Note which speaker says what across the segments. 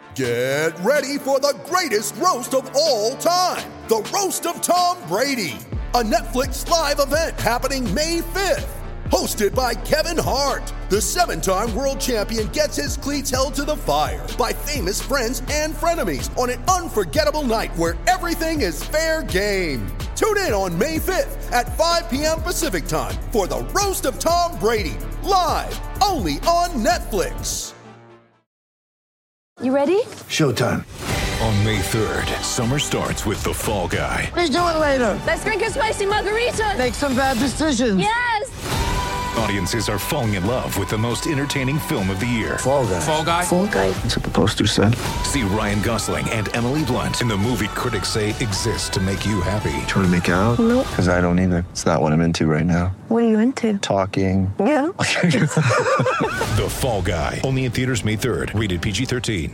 Speaker 1: Get ready for the greatest roast of all time, the Roast of Tom Brady, a Netflix live event happening May 5th. Hosted by Kevin Hart, the 7-time world champion gets his cleats held to the fire by famous friends and frenemies on an unforgettable night where everything is fair game. Tune in on May 5th at 5 p.m. Pacific time for the Roast of Tom Brady, live only on Netflix.
Speaker 2: You ready?
Speaker 3: Showtime.
Speaker 4: On May 3rd, summer starts with The Fall Guy.
Speaker 3: Let's do it later.
Speaker 2: Let's drink a spicy margarita.
Speaker 3: Make some bad decisions.
Speaker 2: Yes!
Speaker 4: Audiences are falling in love with the most entertaining film of the year.
Speaker 3: Fall Guy.
Speaker 4: Fall Guy?
Speaker 2: Fall guy.
Speaker 3: That's what the poster said.
Speaker 4: See Ryan Gosling and Emily Blunt in the movie critics say exists to make you happy.
Speaker 3: Trying to make it out?
Speaker 2: Nope.
Speaker 3: Because I don't either. It's not what I'm into right now.
Speaker 2: What are you into?
Speaker 3: Talking.
Speaker 2: Yeah.
Speaker 4: The Fall Guy. Only in theaters May 3rd. Rated PG-13.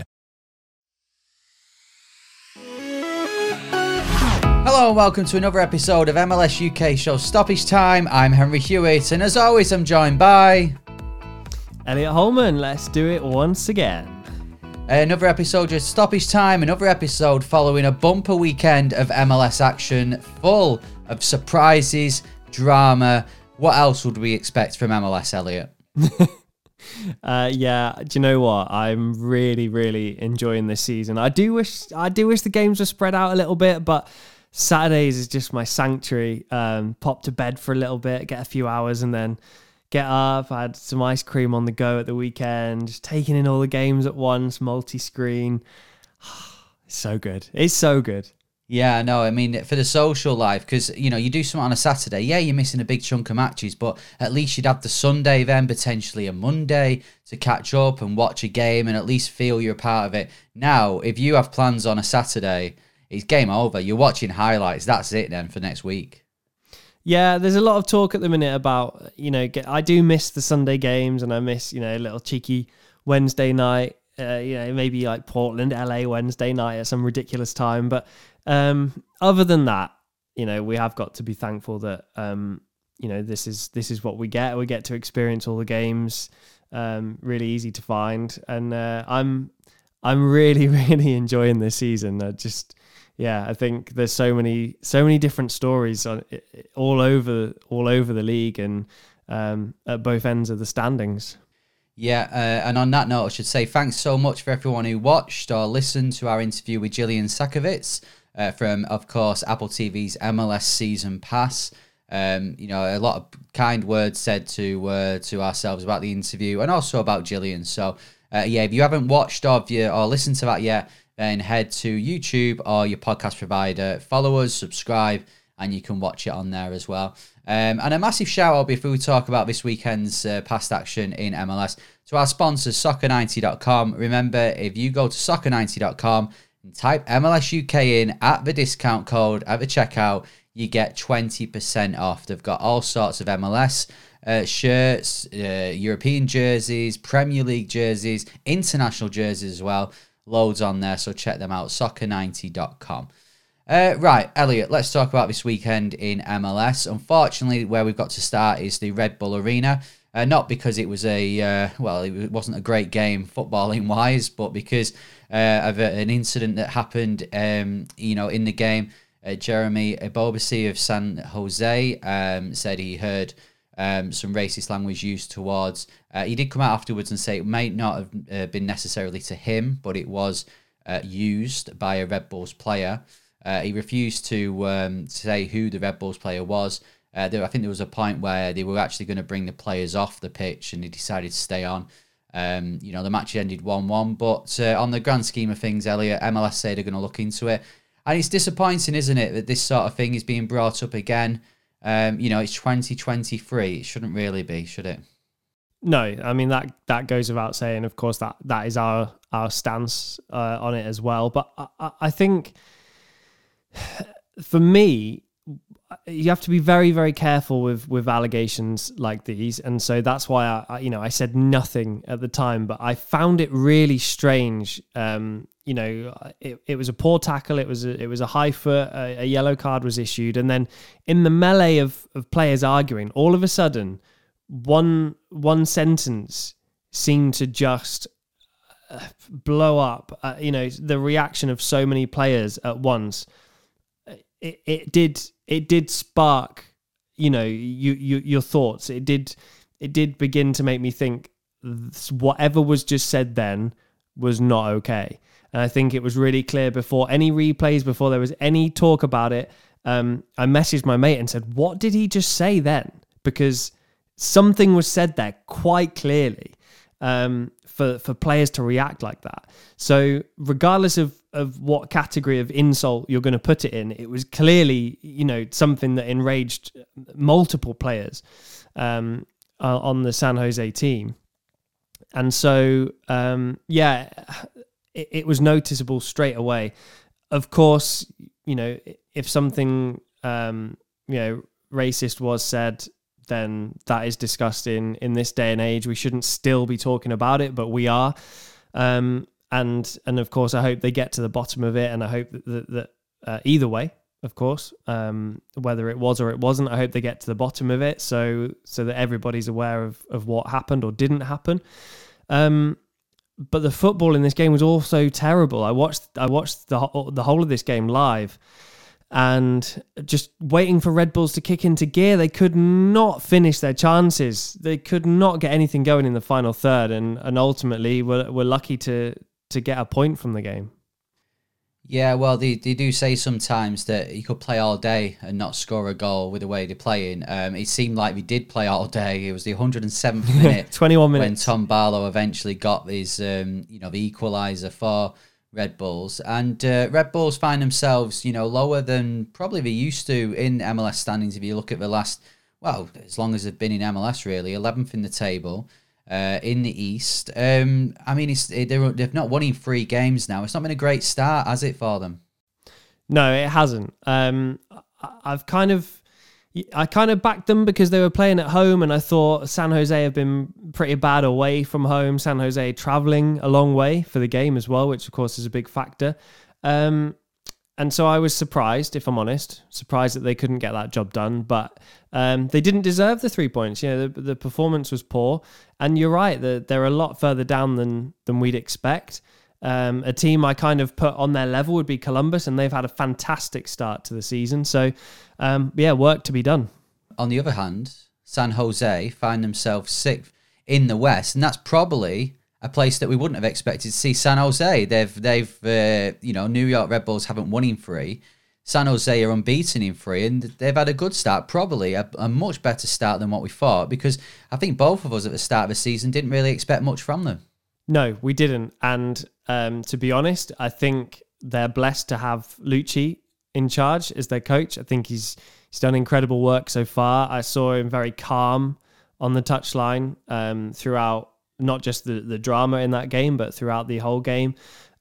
Speaker 5: Hello and welcome to another episode of MLS UK show Stoppage Time. I'm Henry Hewitt, and as always I'm joined by
Speaker 6: Elliot Holman. Let's do it once again.
Speaker 5: Another episode of Stoppage Time, another episode following a bumper weekend of MLS action full of surprises, drama. What else would we expect from MLS, Elliot?
Speaker 6: Yeah, do you know what? I'm really enjoying this season. I do wish the games were spread out a little bit, but Saturdays is just my sanctuary. Pop to bed for a little bit, get a few hours, and then get up. I had some ice cream on the go at the weekend, just taking in all the games at once, multi-screen. It's so good. It's so good.
Speaker 5: Yeah, no, I mean, for the social life, because, you know, you do something on a Saturday, yeah, you're missing a big chunk of matches, but at least you'd have the Sunday then, potentially a Monday, to catch up and watch a game and at least feel you're a part of it. Now, if you have plans on a Saturday, it's game over. You're watching highlights. That's it then for next week.
Speaker 6: Yeah, there's a lot of talk at the minute about, you know, I do miss the Sunday games, and I miss, you know, a little cheeky Wednesday night, you know, maybe like Portland, LA Wednesday night at some ridiculous time. But other than that, you know, we have got to be thankful that, you know, this is what we get. We get to experience all the games, really easy to find. And I'm really enjoying this season. I think there's so many different stories all over the league and at both ends of the standings.
Speaker 5: Yeah, and on that note, I should say thanks so much for everyone who watched or listened to our interview with Jillian Sakovic from, of course, Apple TV's MLS Season Pass. You know, a lot of kind words said to ourselves about the interview and also about Jillian. So, yeah, if you haven't watched or listened to that yet, then head to YouTube or your podcast provider, follow us, subscribe, and you can watch it on there as well. And a massive shout out before we talk about this weekend's past action in MLS to our sponsors, Soccer90.com. Remember, if you go to Soccer90.com and type MLS UK in at the discount code at the checkout, you get 20% off. They've got all sorts of MLS shirts, European jerseys, Premier League jerseys, international jerseys as well. Loads on there, so check them out, Soccer90.com. Right, Elliot, let's talk about this weekend in MLS. Unfortunately, where we've got to start is the Red Bull Arena. Not because it was it wasn't a great game footballing-wise, but because of an incident that happened, you know, in the game. Jeremy Ebobisse of San Jose said he heard some racist language used towards. He did come out afterwards and say it may not have been necessarily to him, but it was used by a Red Bulls player. He refused to say who the Red Bulls player was. I think there was a point where they were actually going to bring the players off the pitch, and he decided to stay on. You know, the match ended 1-1, but on the grand scheme of things, Elliot, MLS say they're going to look into it. And it's disappointing, isn't it, that this sort of thing is being brought up again. You know, it's 2023. It shouldn't really be, should it?
Speaker 6: No, I mean, that goes without saying. Of course, that is our stance on it as well. But I think, for me, you have to be very, very careful with allegations like these. And so that's why I said nothing at the time, but I found it really strange. You know, it was a poor tackle. It was a high foot. A yellow card was issued, and then in the melee of players arguing, all of a sudden, one sentence seemed to just blow up, the reaction of so many players at once, it did spark, your thoughts. It did begin to make me think whatever was just said then was not okay. And I think it was really clear before any replays, before there was any talk about it. I messaged my mate and said, what did he just say then? Because something was said there quite clearly for players to react like that. So regardless of what category of insult you're going to put it in, it was clearly, something that enraged multiple players on the San Jose team. And so, it was noticeable straight away. Of course, if something, racist was said, then that is discussed in this day and age. We shouldn't still be talking about it, but we are. And of course, I hope they get to the bottom of it. And I hope that either way, of course, whether it was or it wasn't, I hope they get to the bottom of it so that everybody's aware of what happened or didn't happen. But the football in this game was also terrible. I watched the whole of this game live, and just waiting for Red Bulls to kick into gear. They could not finish their chances. They could not get anything going in the final third, and ultimately were lucky to get a point from the game.
Speaker 5: Yeah, well, they do say sometimes that you could play all day and not score a goal with the way they're playing. It seemed like we did play all day. It was the 107th minute,
Speaker 6: 21 minutes,
Speaker 5: when Tom Barlow eventually got his, the equaliser for Red Bulls. And Red Bulls find themselves, lower than probably they used to in MLS standings. If you look at the last, as long as they've been in MLS, really, 11th in the table. In the East. They've not won in 3 games now. It's not been a great start, has it, for them?
Speaker 6: No, it hasn't. I kind of backed them because they were playing at home, and I thought San Jose have been pretty bad away from home. San Jose traveling a long way for the game as well, which of course is a big factor. And so I was surprised, if I'm honest, that they couldn't get that job done. But they didn't deserve the 3 points. The performance was poor. And you're right, they're a lot further down than we'd expect. A team I kind of put on their level would be Columbus, and they've had a fantastic start to the season. So, work to be done.
Speaker 5: On the other hand, San Jose find themselves 6th in the West, and that's probably a place that we wouldn't have expected to see San Jose. They've New York Red Bulls haven't won in 3. San Jose are unbeaten in 3, and they've had a good start, probably a much better start than what we thought, because I think both of us at the start of the season didn't really expect much from them. No,
Speaker 6: we didn't. And to be honest, I think they're blessed to have Lucci in charge as their coach. I think he's done incredible work so far. I saw him very calm on the touchline throughout, not just the drama in that game, but throughout the whole game.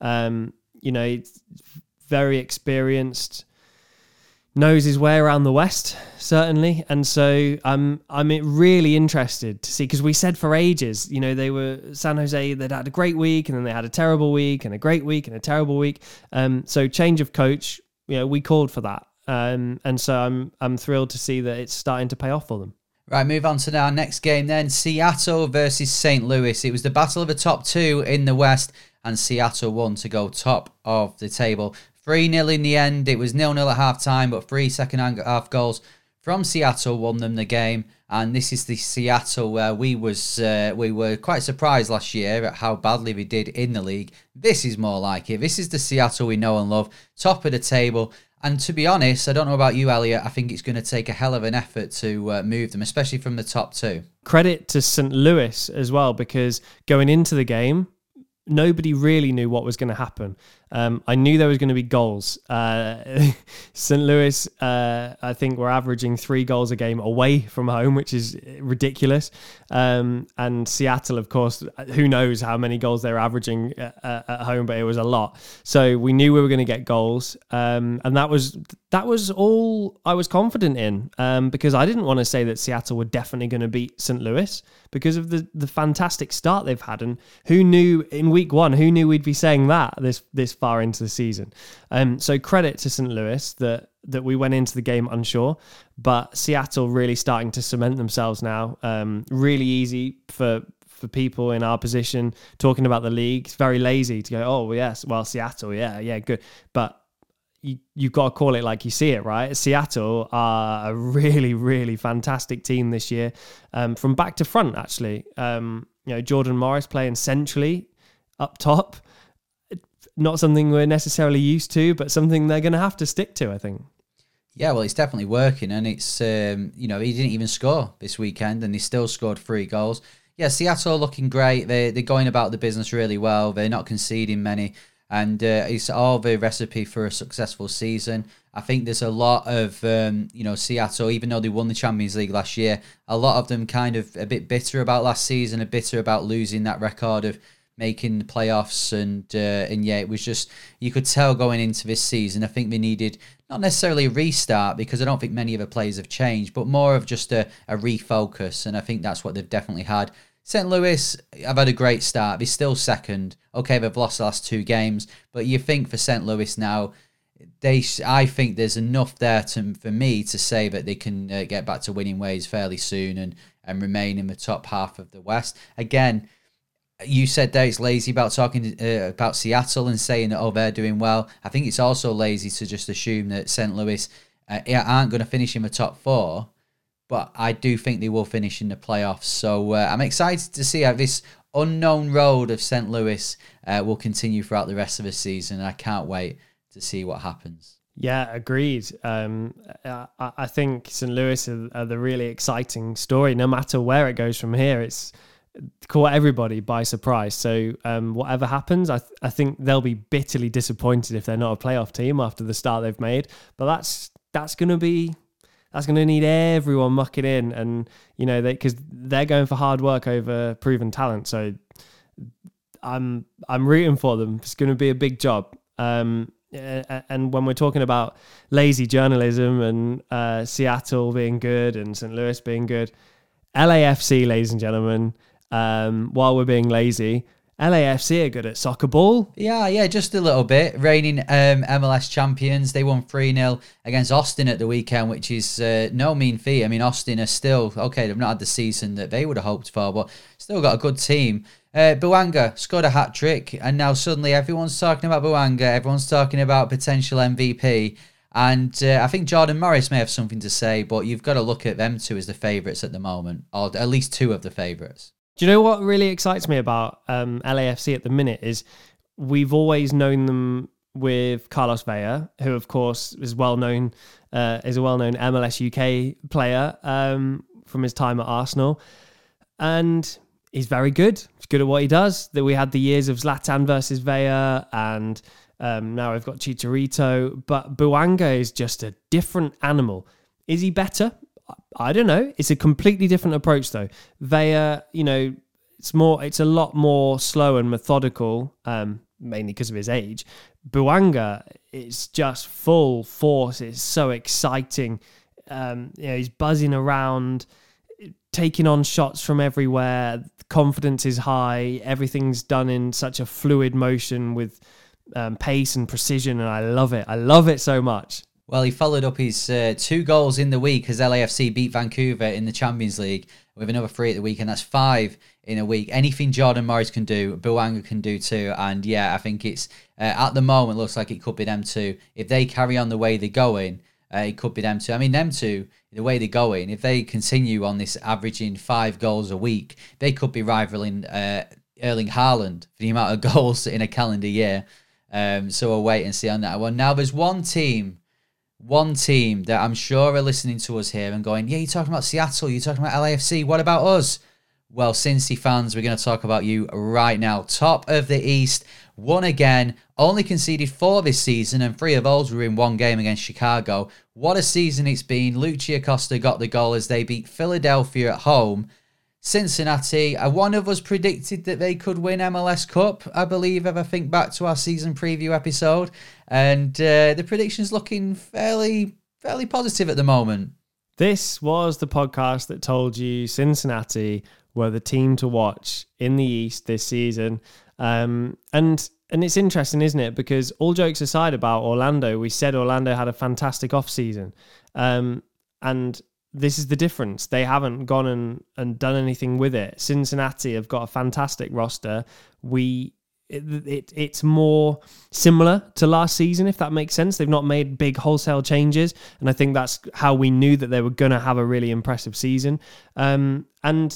Speaker 6: Very experienced, knows his way around the West, certainly. And so I'm really interested to see, because we said for ages, they were San Jose, they'd had a great week, and then they had a terrible week, and a great week, and a terrible week. So change of coach, we called for that. And so I'm thrilled to see that it's starting to pay off for them.
Speaker 5: Right, move on to our next game then. Seattle versus St. Louis. It was the battle of the top 2 in the West, and Seattle won to go top of the table. 3-0 in the end. It was 0-0 at half-time, but 3 second-half goals from Seattle won them the game. And this is the Seattle where we were quite surprised last year at how badly we did in the league. This is more like it. This is the Seattle we know and love, top of the table. And to be honest, I don't know about you, Elliot, I think it's going to take a hell of an effort to move them, especially from the top 2.
Speaker 6: Credit to St. Louis as well, because going into the game, nobody really knew what was going to happen. I knew there was going to be goals. St. Louis, I think, were averaging 3 goals a game away from home, which is ridiculous. And Seattle, of course, who knows how many goals they were averaging at home, but it was a lot. So we knew we were going to get goals. And that was all I was confident in, because I didn't want to say that Seattle were definitely going to beat St. Louis because of the fantastic start they've had. And who knew in week 1, who knew we'd be saying that this far into the season? So credit to St. Louis that we went into the game unsure, but Seattle really starting to cement themselves now. Really easy for for people in our position talking about the league. It's very lazy to go, oh, yes, well, Seattle, yeah, good. But you've got to call it like you see it, right? Seattle are a really, really fantastic team this year, from back to front, actually. Jordan Morris playing centrally up top, not something we're necessarily used to, but something they're going to have to stick to, I think.
Speaker 5: Yeah, well, it's definitely working, and it's, he didn't even score this weekend, and he still scored 3 goals. Yeah, Seattle looking great. They're going about the business really well. They're not conceding many. And it's all the recipe for a successful season. I think there's a lot of, Seattle, even though they won the Champions League last year, a lot of them kind of a bit bitter about last season, a bitter about losing that record of making the playoffs. And yeah, it was just, you could tell going into this season, I think they needed not necessarily a restart, because I don't think many of the players have changed, but more of just a refocus. And I think that's what they've definitely had. St. Louis have had a great start. They're still second. Okay, they've lost the last 2 games, but you think for St. Louis now, I think there's enough there for me to say that they can get back to winning ways fairly soon and remain in the top half of the West. Again, you said there it's lazy about talking about Seattle and saying that, they're doing well. I think it's also lazy to just assume that St. Louis aren't going to finish in the top 4. But I do think they will finish in the playoffs. So I'm excited to see how this unknown road of St. Louis will continue throughout the rest of the season. I can't wait to see what happens.
Speaker 6: Yeah, agreed. I think St. Louis are the really exciting story. No matter where it goes from here, it's caught everybody by surprise. So whatever happens, I think they'll be bitterly disappointed if they're not a playoff team after the start they've made. But that's going to need everyone mucking in, and because they're going for hard work over proven talent. So I'm rooting for them. It's going to be a big job. And when we're talking about lazy journalism and Seattle being good and St. Louis being good, LAFC, ladies and gentlemen, while we're being lazy, LAFC are good at soccer ball.
Speaker 5: Yeah, just a little bit. Reigning MLS champions. They won 3-0 against Austin at the weekend, which is no mean feat. I mean, Austin are still, they've not had the season that they would have hoped for, but still got a good team. Bouanga scored a hat-trick, and now suddenly everyone's talking about Bouanga. Everyone's talking about potential MVP. And I think Jordan Morris may have something to say, but you've got to look at them 2 as the favourites at the moment, or at least 2 of the favourites.
Speaker 6: Do you know what really excites me about LAFC at the minute is we've always known them with Carlos Vela, who of course is a well-known MLS UK player from his time at Arsenal, and he's very good. He's good at what he does. That we had the years of Zlatan versus Vela, and now we've got Chicharito. But Bouanga is just a different animal. Is he better? I don't know. It's a completely different approach, though. Vela, it's a lot more slow and methodical, mainly because of his age. Bouanga is just full force. It's so exciting. He's buzzing around, taking on shots from everywhere. Confidence is high. Everything's done in such a fluid motion with pace and precision, and I love it. I love it so much.
Speaker 5: Well, he followed up his 2 goals in the week as LAFC beat Vancouver in the Champions League with another 3 at the weekend. That's 5 in a week. Anything Jordan Morris can do, Bouanga can do too. And yeah, I think it's, at the moment, looks like it could be them 2. If they carry on the way they're going, it could be them 2. I mean, them 2, the way they're going, if they continue on this averaging 5 goals a week, they could be rivaling Erling Haaland for the amount of goals in a calendar year. So we'll wait and see on that one. Now, there's one team that I'm sure are listening to us here and going, yeah, you're talking about Seattle, you're talking about LAFC, what about us? Well, Cincy fans, we're going to talk about you right now. Top of the East, won again, only conceded 4 this season, and 3 of those were in 1 game against Chicago. What a season it's been. Luchi Acosta got the goal as they beat Philadelphia at home. Cincinnati, one of us predicted that they could win MLS Cup, I believe, if I think back to our season preview episode. And the prediction's looking fairly positive at the moment.
Speaker 6: This was the podcast that told you Cincinnati were the team to watch in the East this season. And it's interesting, isn't it? Because all jokes aside about Orlando, we said Orlando had a fantastic off-season. And this is the difference. They haven't gone and done anything with it. Cincinnati have got a fantastic roster. It's more similar to last season, if that makes sense. They've not made big wholesale changes, and I think that's how we knew that they were going to have a really impressive season. And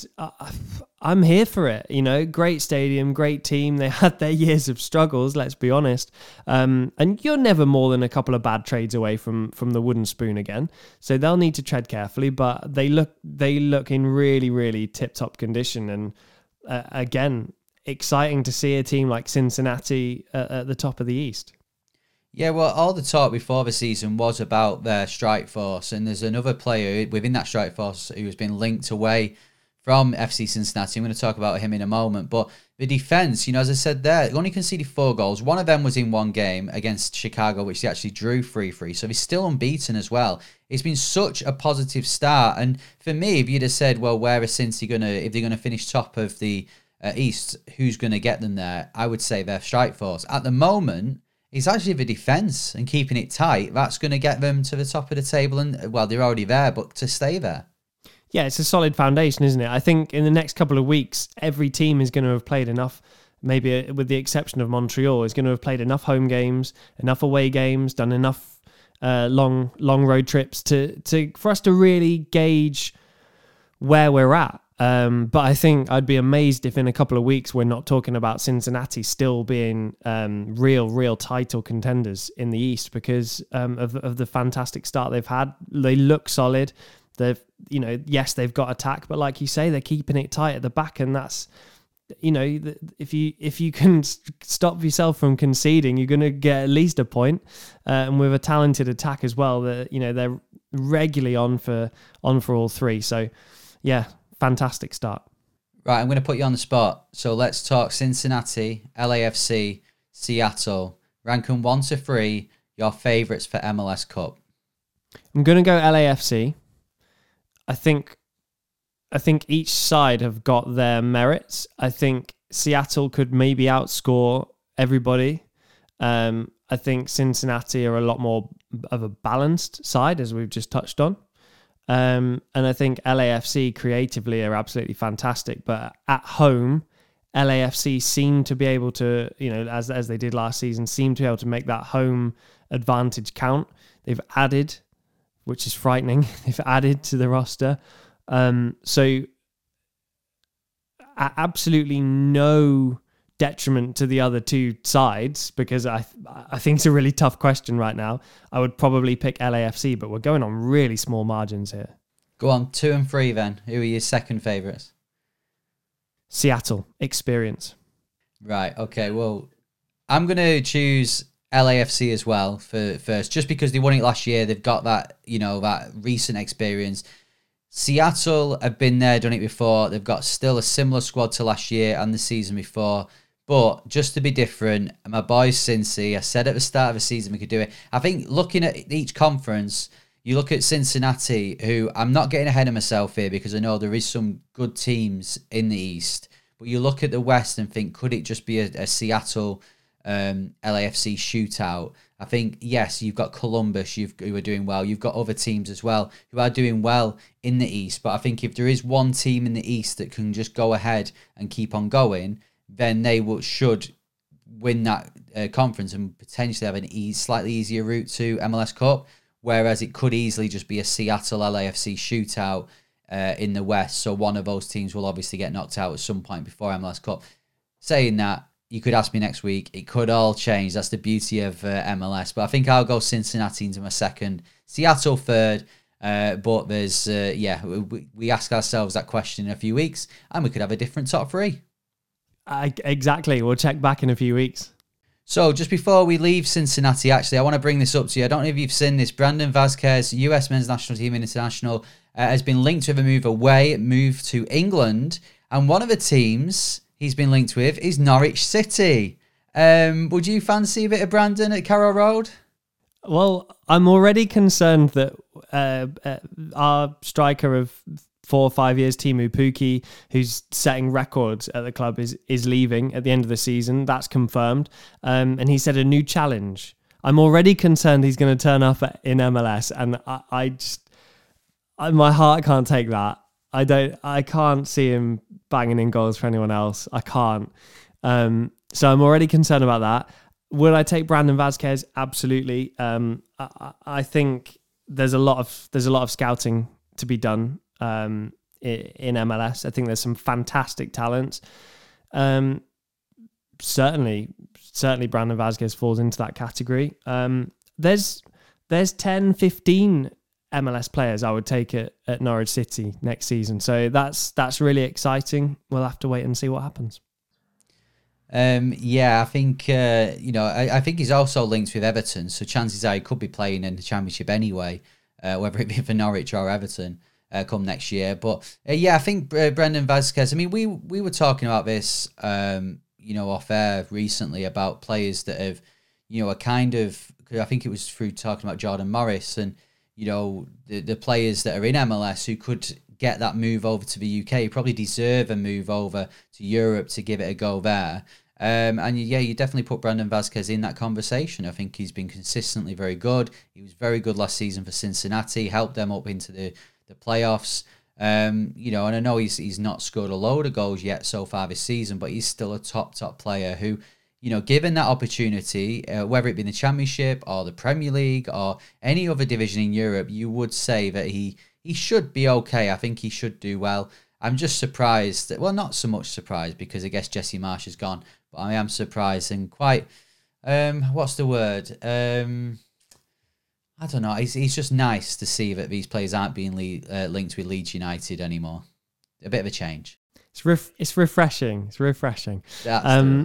Speaker 6: I'm here for it. You know, great stadium, great team. They had their years of struggles, let's be honest. And you're never more than a couple of bad trades away from the wooden spoon again. So they'll need to tread carefully, but they look in really, really tip-top condition. And again, exciting to see a team like Cincinnati at the top of the East.
Speaker 5: Yeah, well, all the talk before the season was about their strike force, and there's another player within that strike force who has been linked away from FC Cincinnati. I'm going to talk about him in a moment, but the defense, you know, as I said there, they only conceded 4 goals. One of them was in one game against Chicago, which they actually drew 3-3, so they're still unbeaten as well. It's been such a positive start, and for me, if you'd have said, well, where is Cincy going to, if they're going to finish top of the East, who's going to get them there? I would say their strike force. At the moment, it's actually the defence and keeping it tight. That's going to get them to the top of the table. And, well, they're already there, but to stay there.
Speaker 6: Yeah, it's a solid foundation, isn't it? I think in the next couple of weeks, every team is going to have played enough, maybe with the exception of Montreal, is going to have played enough home games, enough away games, done enough long road trips for us to really gauge where we're at. But I think I'd be amazed if in a couple of weeks we're not talking about Cincinnati still being real title contenders in the East because of the fantastic start they've had. They look solid. They've, you know, yes, they've got attack, but like you say, they're keeping it tight at the back, and that's, you know, if you can stop yourself from conceding, you're going to get at least a point. And with a talented attack as well, that, you know, they're regularly on for all three. So, yeah. Fantastic start.
Speaker 5: Right, I'm going to put you on the spot. So let's talk Cincinnati, LAFC, Seattle. Rank them 1 to 3, your favourites for MLS Cup.
Speaker 6: I'm going to go LAFC. I think each side have got their merits. I think Seattle could maybe outscore everybody. I think Cincinnati are a lot more of a balanced side, as we've just touched on. And I think LAFC creatively are absolutely fantastic, but at home, LAFC seem to be able to, you know, as they did last season, seem to be able to make that home advantage count. They've added, which is frightening, they've added to the roster. So absolutely no detriment to the other two sides, because I think it's a really tough question right now. I would probably pick LAFC, but we're going on really small margins here.
Speaker 5: Go on, 2 and 3 then. Who are your second favourites?
Speaker 6: Seattle, experience.
Speaker 5: Right, okay, well, I'm going to choose LAFC as well for first, just because they won it last year. They've got that, you know, that recent experience. Seattle have been there, done it before. They've got still a similar squad to last year and the season before. But just to be different, my boys Cincy, I said at the start of the season we could do it. I think looking at each conference, you look at Cincinnati, who I'm not getting ahead of myself here because I know there is some good teams in the East. But you look at the West and think, could it just be a Seattle LAFC shootout? I think, yes, you've got Columbus who are doing well. You've got other teams as well who are doing well in the East. But I think if there is one team in the East that can just go ahead and keep on going, then they should win that conference and potentially have an slightly easier route to MLS Cup, whereas it could easily just be a Seattle LAFC shootout in the West. So one of those teams will obviously get knocked out at some point before MLS Cup. Saying that, you could ask me next week. It could all change. That's the beauty of MLS. But I think I'll go Cincinnati into my second, Seattle third. But there's, we ask ourselves that question in a few weeks and we could have a different top 3.
Speaker 6: Exactly. We'll check back in a few weeks.
Speaker 5: So just before we leave Cincinnati, actually, I want to bring this up to you. I don't know if you've seen this. Brandon Vazquez, US men's national team international, has been linked with a move to England. And one of the teams he's been linked with is Norwich City. Would you fancy a bit of Brandon at Carrow Road?
Speaker 6: Well, I'm already concerned that our striker of 4 or 5 years, Timu Pukki, who's setting records at the club, is leaving at the end of the season. That's confirmed. And he said a new challenge. I'm already concerned he's going to turn up in MLS, and my heart can't take that. I can't see him banging in goals for anyone else. I can't. So I'm already concerned about that. Would I take Brandon Vazquez? Absolutely. I think there's a lot of scouting to be done in MLS. I think there's some fantastic talents. Certainly Brandon Vazquez falls into that category. There's 10, 15 MLS players I would take at Norwich City next season. So that's really exciting. We'll have to wait and see what happens.
Speaker 5: I think I think he's also linked with Everton, so chances are he could be playing in the Championship anyway, whether it be for Norwich or Everton come next year. But I think Brandon Vazquez. I mean, we were talking about this, off air recently about players that have, are kind of. I think it was through talking about Jordan Morris and the players that are in MLS who could get that move over to the UK, probably deserve a move over to Europe to give it a go there. You definitely put Brandon Vazquez in that conversation. I think he's been consistently very good. He was very good last season for Cincinnati, helped them up into the playoffs. And I know he's not scored a load of goals yet so far this season, but he's still a top player who, given that opportunity, whether it be in the Championship or the Premier League or any other division in Europe, you would say that he should be okay. I think he should do well. I'm just surprised. Well, not so much surprised because I guess Jesse Marsch is gone, but I am surprised and quite, what's the word? I don't know. It's just nice to see that these players aren't being linked with Leeds United anymore. A bit of a change.
Speaker 6: It's refreshing. It's refreshing.
Speaker 5: There's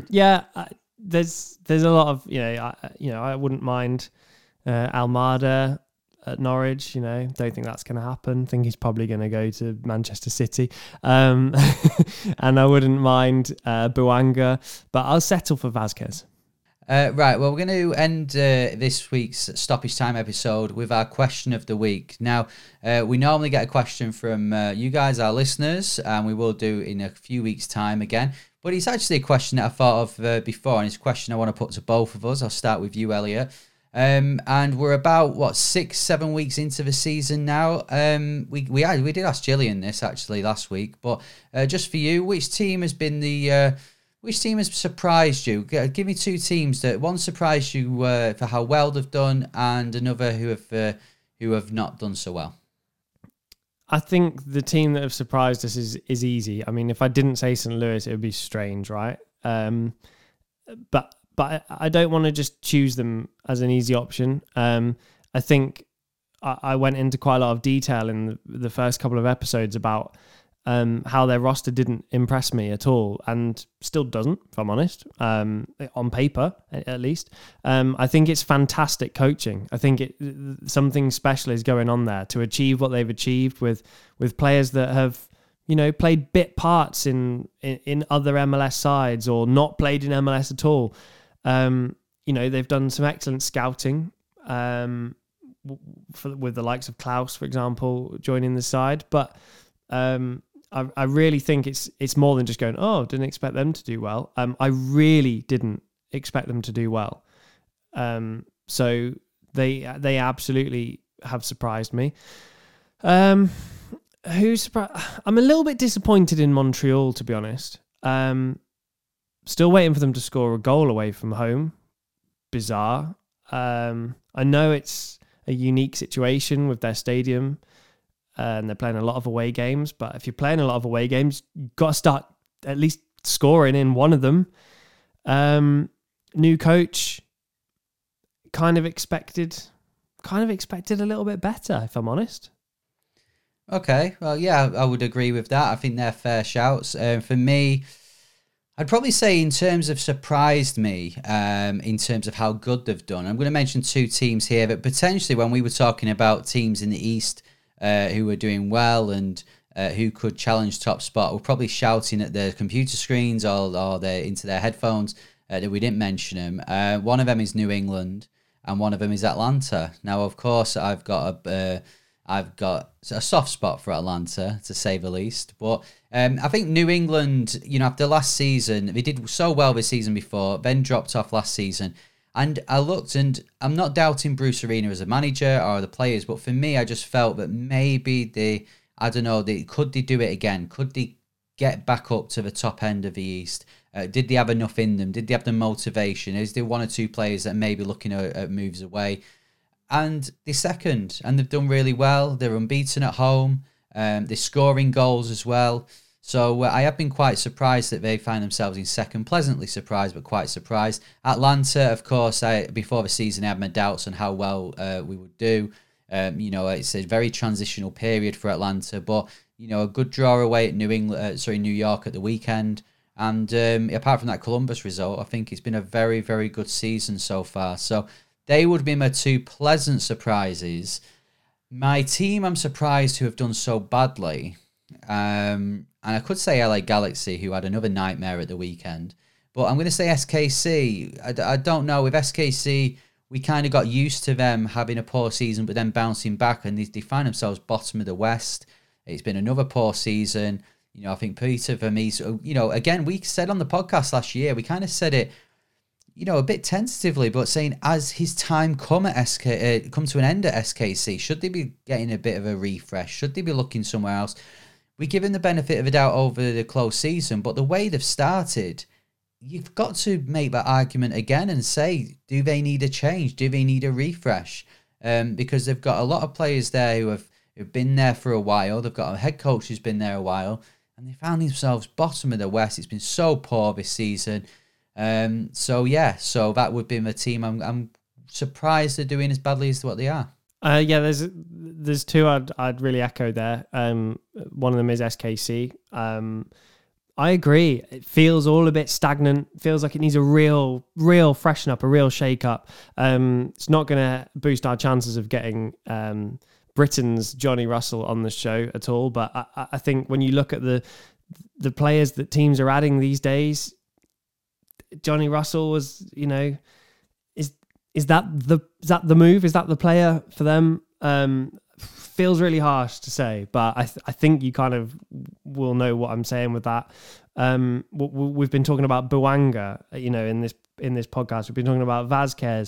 Speaker 6: a lot of I wouldn't mind Almada at Norwich. Don't think that's going to happen. Think he's probably going to go to Manchester City. And I wouldn't mind Bouanga, but I'll settle for Vazquez.
Speaker 5: Right, well, we're going to end this week's Stoppage Time episode with our question of the week. Now, we normally get a question from you guys, our listeners, and we will do in a few weeks' time again. But it's actually a question that I thought of before, and it's a question I want to put to both of us. I'll start with you, Elliot. And we're about, 6-7 weeks into the season now. We did ask Gillian this, actually, last week. But just for you, which team has surprised you? Give me two teams that one surprised you for how well they've done, and another who have not done so well.
Speaker 6: I think the team that have surprised us is easy. I mean, if I didn't say St. Louis, it would be strange, right? But I don't want to just choose them as an easy option. I think I went into quite a lot of detail in the first couple of episodes about how their roster didn't impress me at all, and still doesn't, if I'm honest, on paper at least. I think it's fantastic coaching. I think something special is going on there to achieve what they've achieved with players that have played bit parts in other MLS sides or not played in MLS at all. They've done some excellent scouting with the likes of Klaus, for example, joining the side, but I really think it's more than just going, didn't expect them to do well. I really didn't expect them to do well. So they absolutely have surprised me. Who surprised? I'm a little bit disappointed in Montreal, to be honest. Still waiting for them to score a goal away from home. Bizarre. I know it's a unique situation with their stadium, and they're playing a lot of away games. But if you're playing a lot of away games, you've got to start at least scoring in one of them. New coach, kind of expected a little bit better, if I'm honest.
Speaker 5: Okay, well, yeah, I would agree with that. I think they're fair shouts. For me, I'd probably say in terms of surprised me, in terms of how good they've done, I'm going to mention two teams here that potentially when we were talking about teams in the East who were doing well and who could challenge top spot, were probably shouting at their computer screens or into their headphones that we didn't mention them. One of them is New England and one of them is Atlanta. Now, of course, I've got a soft spot for Atlanta, to say the least. But I think New England, after last season, they did so well this season before, then dropped off last season. And I looked, and I'm not doubting Bruce Arena as a manager or the players, but for me, I just felt that maybe they could they do it again? Could they get back up to the top end of the East? Did they have enough in them? Did they have the motivation? Is there one or two players that may be looking at moves away? And they're second, and they've done really well. They're unbeaten at home. They're scoring goals as well. So I have been quite surprised that they find themselves in second. Pleasantly surprised, but quite surprised. Atlanta, of course, before the season, I had my doubts on how well we would do. It's a very transitional period for Atlanta, but a good draw away at New York at the weekend. And apart from that Columbus result, I think it's been a very, very good season so far. So they would be my two pleasant surprises. My team, I'm surprised who have done so badly. And I could say LA Galaxy, who had another nightmare at the weekend. But I'm going to say SKC. I don't know. With SKC, we kind of got used to them having a poor season, but then bouncing back, and they find themselves bottom of the West. It's been another poor season. I think Peter Vermes, again, we said on the podcast last year, we kind of said it, a bit tentatively, but saying as his time come to an end at SKC, should they be getting a bit of a refresh? Should they be looking somewhere else? We give him the benefit of the doubt over the close season, but the way they've started, you've got to make that argument again and say, do they need a change? Do they need a refresh? Because they've got a lot of players there who've been there for a while. They've got a head coach who's been there a while, and they found themselves bottom of the West. It's been so poor this season. So that would be my team. I'm surprised they're doing as badly as what they are.
Speaker 6: There's two I'd really echo there. One of them is SKC. I agree. It feels all a bit stagnant. Feels like it needs a real freshen up, a real shake up. It's not going to boost our chances of getting Britain's Johnny Russell on the show at all. But I think when you look at the players that teams are adding these days, Johnny Russell was, is that the move? Is that the player for them? Feels really harsh to say, but I think you kind of will know what I'm saying with that. We've been talking about Bouanga, in this podcast. We've been talking about Vazquez.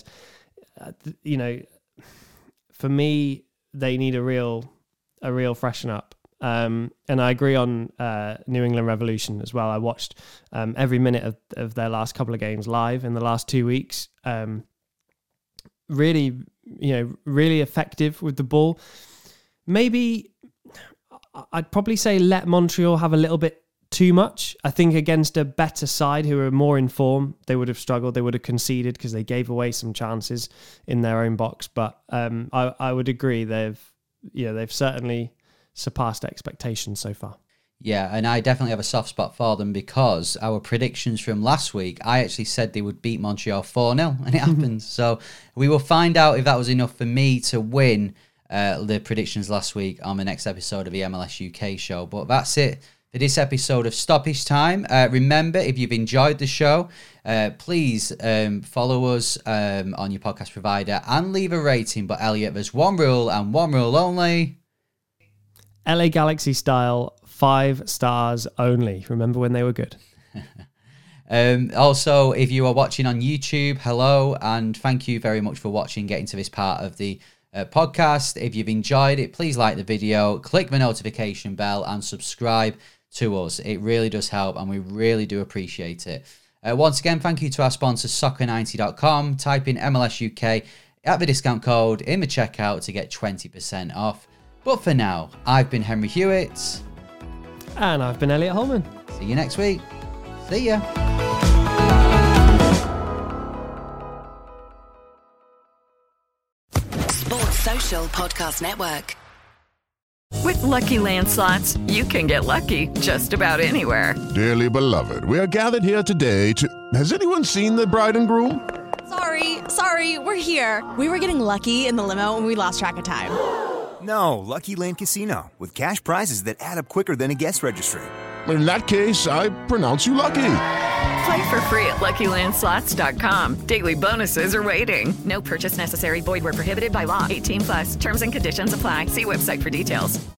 Speaker 6: For me, they need a real freshen up. And I agree on New England Revolution as well. I watched every minute of their last couple of games live in the last 2 weeks. Really effective with the ball. Maybe I'd probably say let Montreal have a little bit too much. I think against a better side who are more in form, they would have struggled. They would have conceded because they gave away some chances in their own box. But I would agree they've certainly surpassed expectations so far.
Speaker 5: Yeah, and I definitely have a soft spot for them because our predictions from last week, I actually said they would beat Montreal 4-0, and it happened. So we will find out if that was enough for me to win the predictions last week on the next episode of the MLS UK show. But that's it for this episode of Stoppage Time. Remember, if you've enjoyed the show, please follow us on your podcast provider and leave a rating. But Elliot, there's one rule and one rule only.
Speaker 6: LA Galaxy style, 5 stars only. Remember when they were good.
Speaker 5: Also, if you are watching on YouTube, hello, and thank you very much for watching, getting to this part of the podcast. If you've enjoyed it, please like the video, click the notification bell, and subscribe to us. It really does help, and we really do appreciate it. Once again, thank you to our sponsor, Soccer90.com. Type in MLS UK at the discount code in the checkout to get 20% off. But for now, I've been Henry Hewitt.
Speaker 6: And I've been Elliot Holman.
Speaker 5: See you next week. See ya.
Speaker 7: Sports Social Podcast Network.
Speaker 8: With Lucky Land Slots, you can get lucky just about anywhere.
Speaker 9: Dearly beloved, we are gathered here today to... Has anyone seen the bride and groom?
Speaker 10: Sorry, we're here. We were getting lucky in the limo and we lost track of time.
Speaker 11: No, Lucky Land Casino, with cash prizes that add up quicker than a guest registry.
Speaker 9: In that case, I pronounce you lucky.
Speaker 8: Play for free at LuckyLandSlots.com. Daily bonuses are waiting.
Speaker 12: No purchase necessary. Void where prohibited by law. 18+. Terms and conditions apply. See website for details.